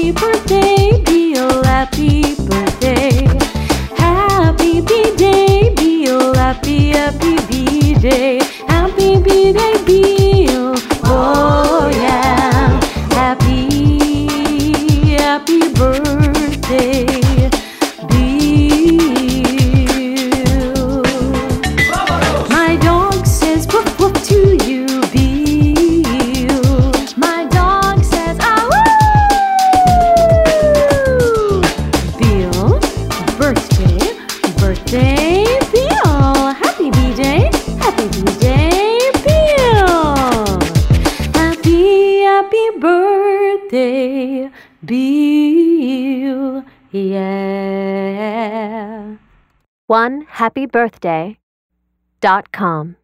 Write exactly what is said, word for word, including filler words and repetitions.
Happy birthday, Bill, happy birthday. Happy B-Day, Bill, happy, happy B-Day. Happy B-Day, Bill, oh yeah. Happy, happy birthday, Bill. My dog says woof woof to you, Bill. My dog says ah woo. Bill, birthday, birthday, Bill. Happy B-Day, happy B-Day, Bill. Happy, happy birthday, Bill. Yeah. one happy birthday dot com